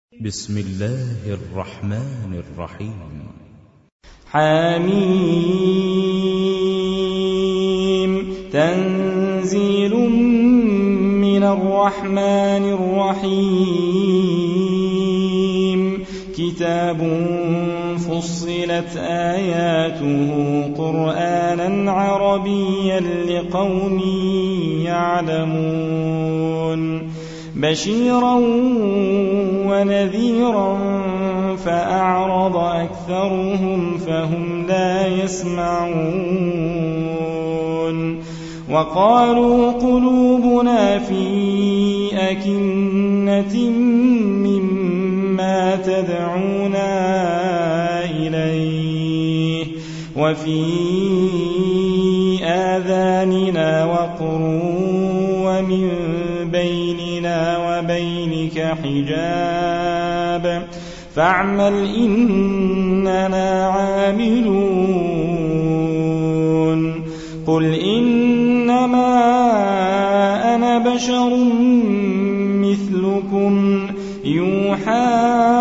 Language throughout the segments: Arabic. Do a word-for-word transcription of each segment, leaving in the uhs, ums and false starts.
بسم الله الرحمن الرحيم. حميم تنزيل من الرحمن الرحيم. كتاب فصلت آياته قرآنا عربيا لقوم يعلمون بشيرا ونذيرا فأعرض أكثرهم فهم لا يسمعون. وقالوا قلوبنا في أكنة مما تدعونا إليه وفي آذاننا وقر ومن بيننا وبينك حجاب فاعمل إننا عاملون. قل إنما أنا بشر مثلكم يوحى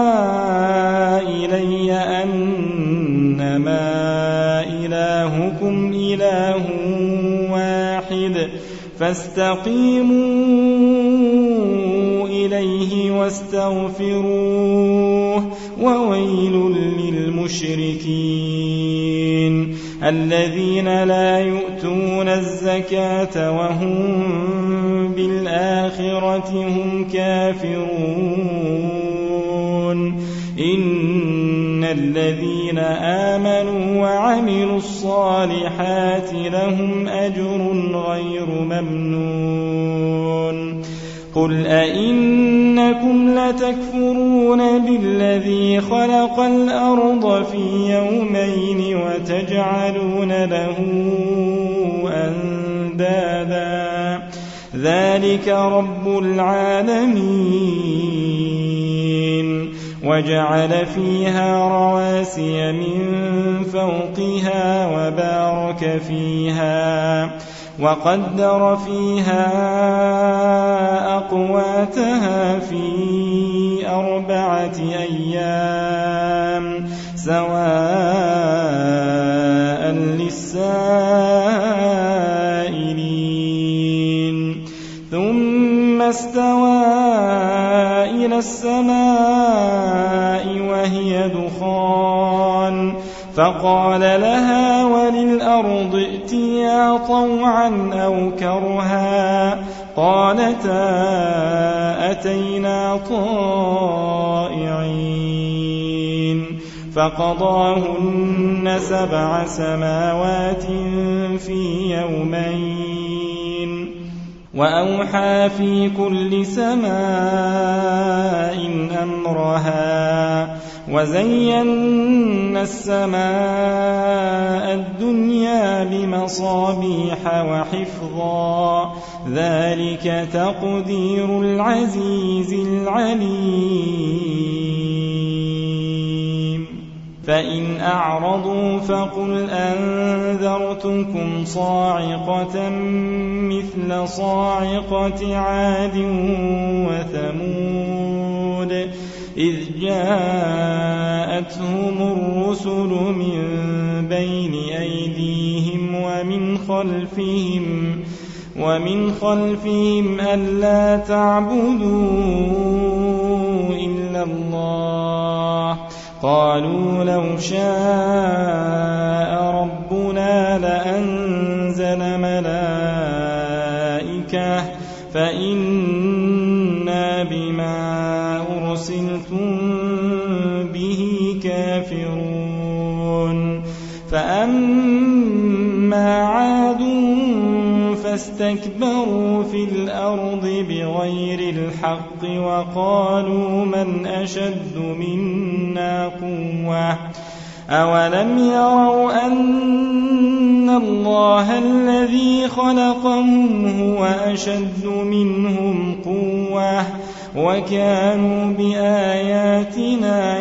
إلي أنما إلهكم إله واحد فاستقيموا إليه واستغفروه وويل للمشركين الذين لا يؤتون الزكاة وهم بالآخرة هم كافرون. إن الذين آمنوا وعملوا الصالحات لهم أجر غير ممنون. قل أئنكم لتكفرون بالذي خلق الأرض في يومين وتجعلون له أندادا ذلك رب العالمين. وجعل فيها رواسي من فوقها وبارك فيها وقدر فيها أقواتها في أربعة أيام سواء للسائلين. ثم استوى إلى السماء وهي دخان فقال لها وللأرض ائتيا طوعا أو كرها قالتا أتينا طائعين. فقضاهن سبع سماوات في يومين وأوحى في كل سماء أمرها وزينا السماء الدنيا بمصابيح وحفظا ذلك تقدير العزيز العليم. فإن أعرضوا فقل أنذرتكم صاعقة مثل صاعقة عاد وثمود إذ جاءتهم الرسل من بين أيديهم ومن خلفهم ومن خلفهم ألا تعبدوا إلا الله قالوا لو شاء ربنا لأنزل ملائكة فإنا بما أرسلتم به كافرون. فأما عاد فاستكبروا في الأرض بغير الحق وقالوا من أشد منا قوة أولم يروا أن الله الذي خلقهم هو أشد منهم قوة وكانوا بآياتنا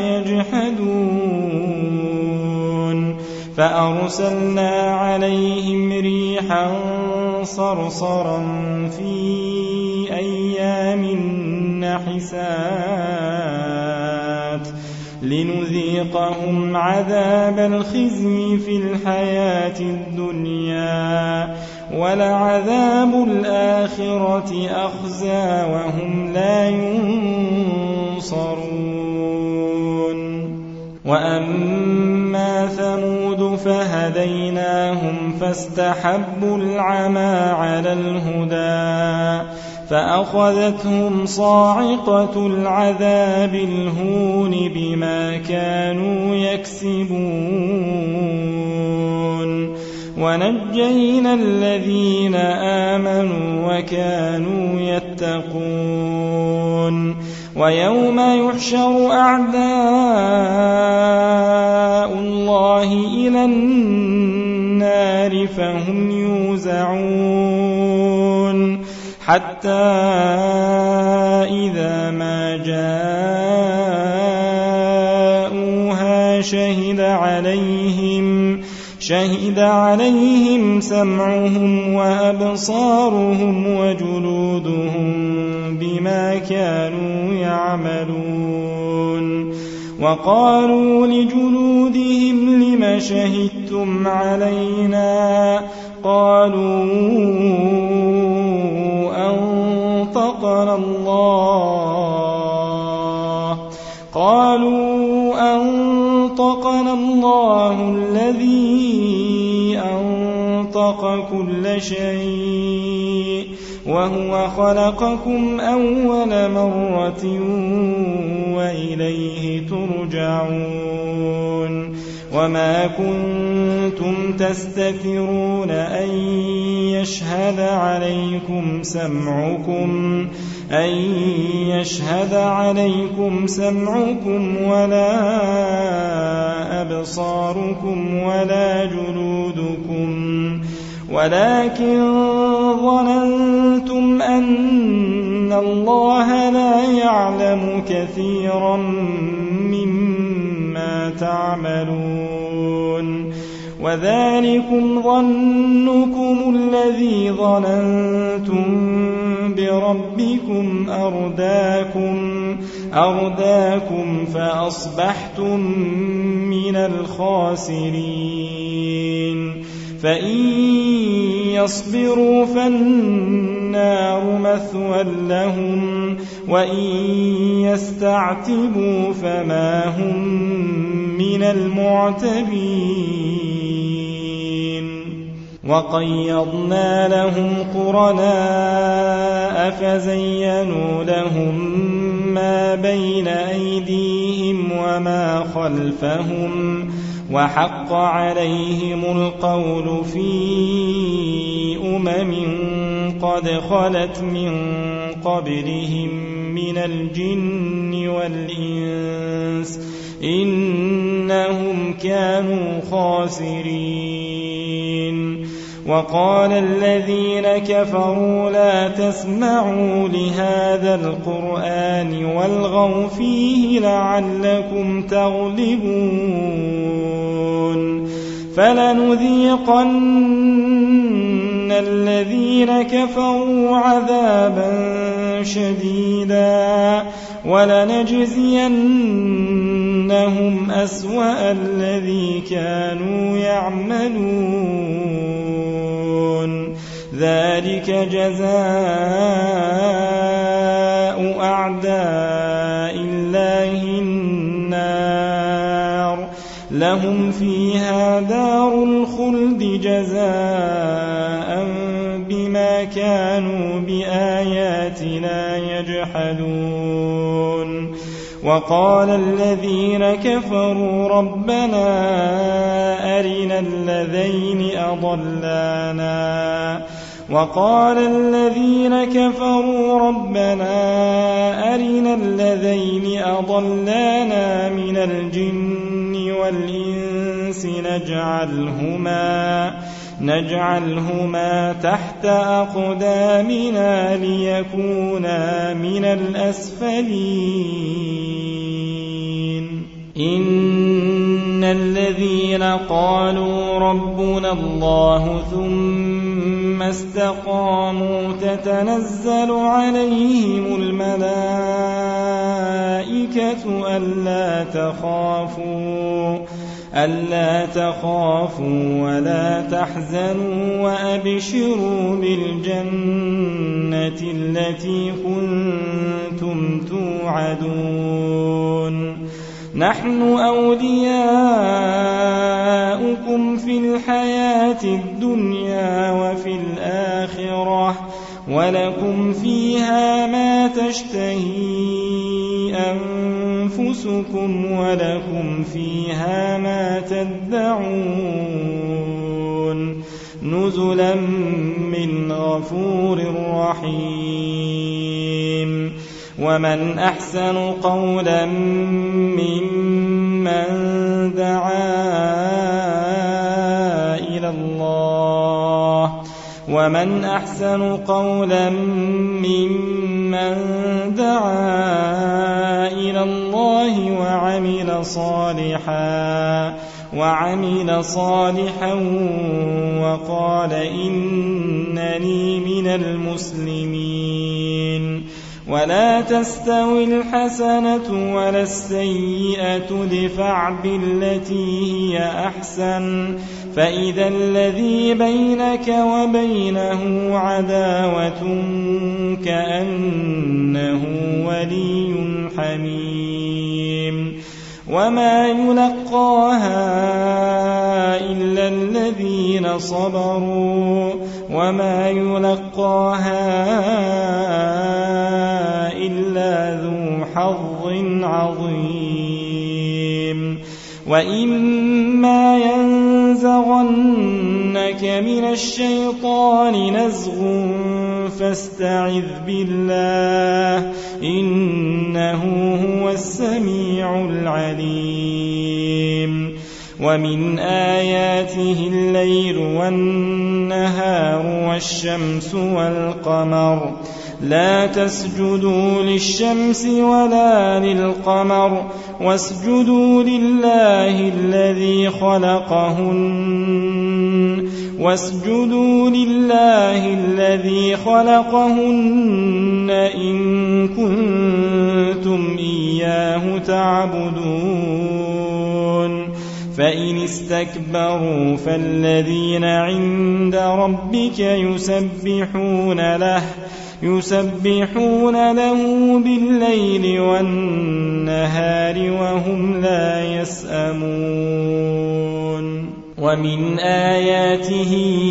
يجحدون. فأرسلنا عليهم ريحا صرصرا في أيام حساب لنذيقهم عذاب الخزي في الحياة الدنيا ولعذاب الآخرة أخزى وهم لا ينصرون وأما ثمود فهديناهم فاستحبوا العمى على الهدى فأخذتهم صاعقة العذاب الهون بما كانوا يكسبون ونجينا الذين آمنوا وكانوا يتقون ويوم يحشر أعداء الله إلى النار فهم يوزعون حتى إذا ما جاءوها شهد عليهم شهد عليهم سمعهم وأبصارهم وجلودهم بما كانوا يعملون وقالوا لجلودهم لم شهدتم علينا قالوا أنطقنا الله قالوا أنطقنا الله الذي أنطق كل شيء وهو خلقكم أول مرة وإليه ترجعون وما كنتم تستترون أن يشهد عليكم سمعكم أن يشهد عليكم سمعكم ولا أبصاركم ولا جلودكم ولكن ظننتم أن الله لا يعلم كثيرا مما تعملون وذلكم ظنكم الذي ظننتم بربكم أرداكم أرداكم فأصبحتم من الخاسرين فإن يصبروا فالنار مثوى لهم وإن يستعتبوا فما هم من المعتبين وقيضنا لهم قرناء فزينوا لهم ما بين أيديهم وما خلفهم وحق عليهم القول في أمم قد خلت من قبلهم من الجن والإنس إنهم كانوا خاسرين وقال الذين كفروا لا تسمعوا لهذا القرآن والغوا فيه لعلكم تغلبون فلنذيقن الذين كفروا عذابا شديدا ولنجزينهم أسوأ الذي كانوا يعملون ذلك جزاء أعداء الله النار لهم فيها دار الخلد جزاء بما كانوا بآياتنا يجحدون وقال الذين كفروا ربنا أرنا الذين أضلانا وقال الذين كفروا ربنا أرنا الذين أضلانا من الجن والإنس نجعلهما نجعلهما تحت أقدامنا ليكونا من الأسفلين إن الذين قالوا ربنا الله ثم استقاموا تتنزل عليهم الملائكة الملائكة ألا تخافوا ألا تخافوا ولا تحزنوا وأبشروا بالجنة التي كنتم توعدون نحن أولياؤكم في الحياة الدنيا وفي الآخرة ولكم فيها ما تشتهي أنفسكم ولكم فيها ما تدعون نزلا من غفور رحيم ومن أحسن قولا ممن دعا إلى الله ومن أحسن قولا ممن دعا إلى الله وعمل صالحا وعمل صالحا وقال إنني من المسلمين ولا تستوي الحسنة ولا السيئة ادفع بالتي هي أحسن فإذا الذي بينك وبينه عداوة كأنه ولي حميم وما يلقاها إلا الذين صبروا وما يلقاها إلا ذو حظ عظيم وإما ينزغنك من الشيطان نزغ فاستعذ بالله إنه هو السميع العليم ومن آياته الليل والنهار والشمس والقمر لا تسجدوا للشمس ولا للقمر واسجدوا لله الذي خلقهن واسجدوا لله الذي خلقهن إن كنتم إياه تعبدون فإن استكبروا فالذين عند ربك يسبحون له يسبحون له بالليل والنهار وهم لا يسأمون ومن آياته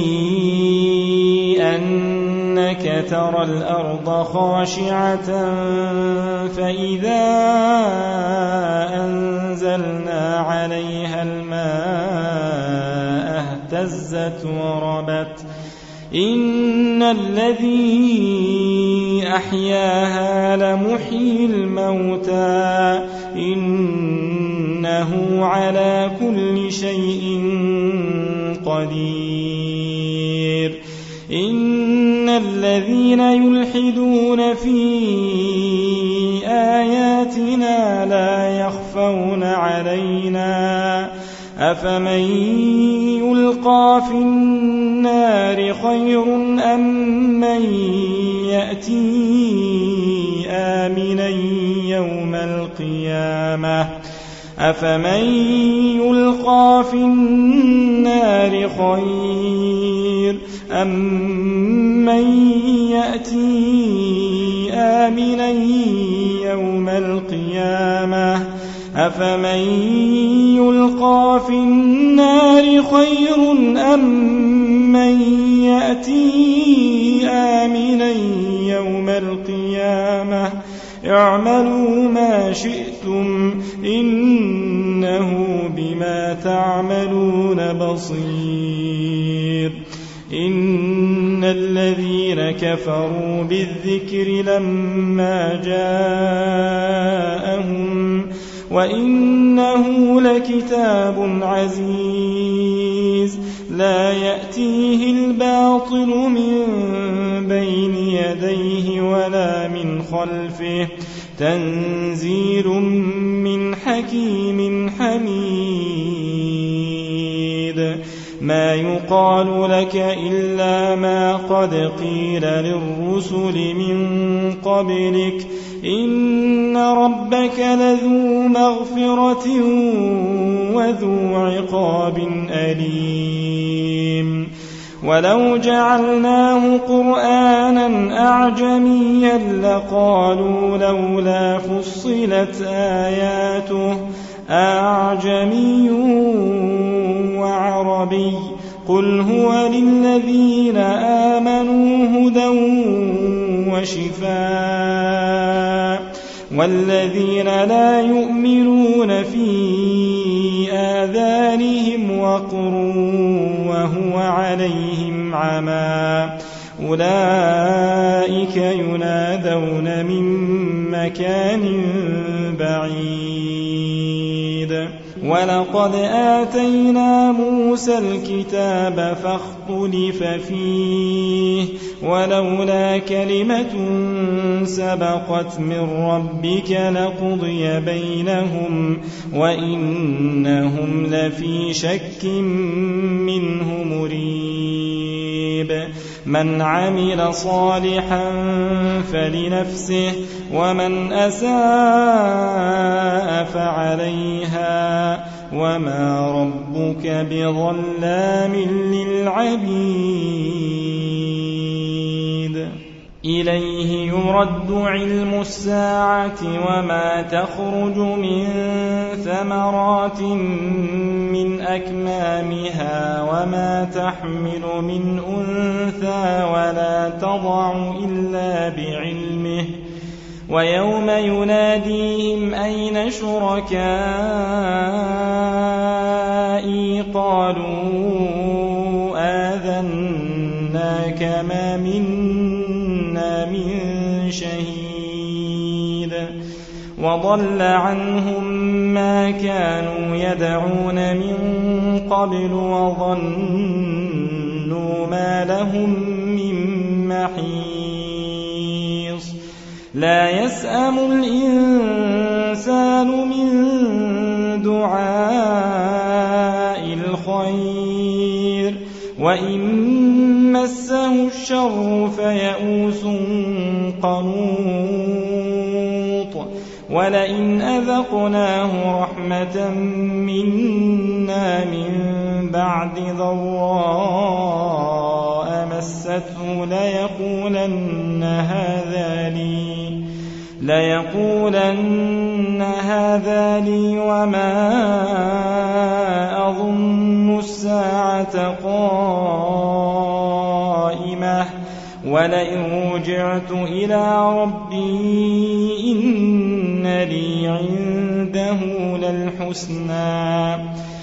أنك ترى الأرض خاشعة فإذا أنزلنا عليها الماء اهتزت وربت إن الذي أحياها لمحيي الموتى إنه على كل شيء قدير إن الذين يلحدون في آياتنا لا يخفون علينا أفمن يلقى في النار خير أم من يأتي آمنا يوم القيامة أفمن يلقى في النار خير أم من يأتي آمنا يوم القيامة أفمن يلقى في النار خير أم من يأتي آمنا يوم القيامة اعملوا ما شئتم إنه بما تعملون بصير إن الذين كفروا بالذكر لما جاءهم وإنه لكتاب عزيز لا يأتيه الباطل من بين يديه ولا من خلفه تنزيل من حكيم حميد ما يقال لك إلا ما قد قيل للرسل من قبلك إن ربك لذو مغفرة وذو عقاب أليم ولو جعلناه قرآنا أعجميا لقالوا لولا فصلت آياته أعجمي وعربي قل هو للذين آمنوا هدى وشفاء والذين لا يؤمنون في آذانهم وقر وهو عليهم عمى أولئك ينادون من مكان بعيد ولقد آتينا موسى الكتاب فاختلف فيه ولولا كلمة سبقت من ربك لقضي بينهم وإنهم لفي شك منه مريب من عمل صالحا فلنفسه ومن أساء فعليها وما ربك بظلام للعبيد إليه يرد علم الساعة وما تخرج من ثمرات من أكمامها وما تحمل من أنثى ولا تضع إلا بعلمه ويوم يناديهم أين شركائي قالوا آذناك ما منا من شهيد وضل عنهم ما كانوا يدعون من قبل وظنوا ما لهم من محيص لا يسأم الإنسان من دعاء الخير وإن مسه الشر فيئوس قنوط ولئن أذقناه رحمة منا من بعد ضراء مسته ليقولن هذا لي ليقولن هذا لي وما أظن الساعة قائمة ولئن رجعت إلى ربي إن لي عنده للحسنى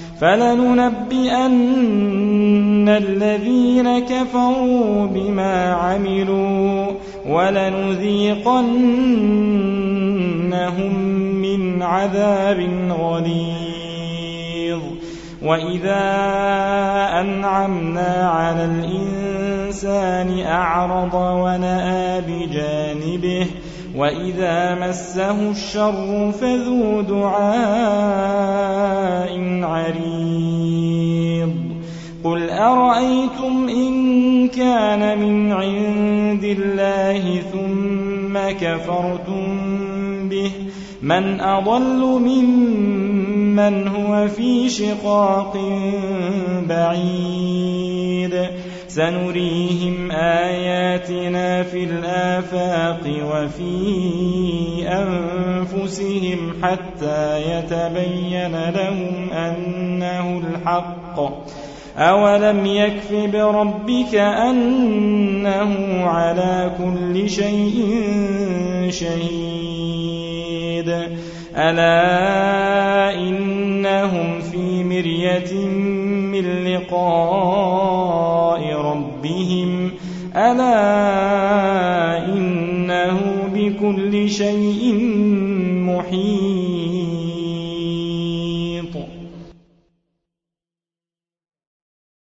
فلننبئن الذين كفروا بما عملوا ولنذيقنهم من عذاب غليظ وإذا أنعمنا على الإنسان أعرض ونأى بجانبه وإذا مسه الشر فذو دعاء عريض قل أرأيتم إن كان من عند الله ثم كفرتم به من أضل ممن هو في شقاق بعيد سنريهم آياتنا في الآفاق وفي أنفسهم حتى يتبين لهم أنه الحق أولم يكف بربك أنه على كل شيء شهيد ألا إنهم في مرية من لقاء ربهم ألا إنه بكل شيء محيط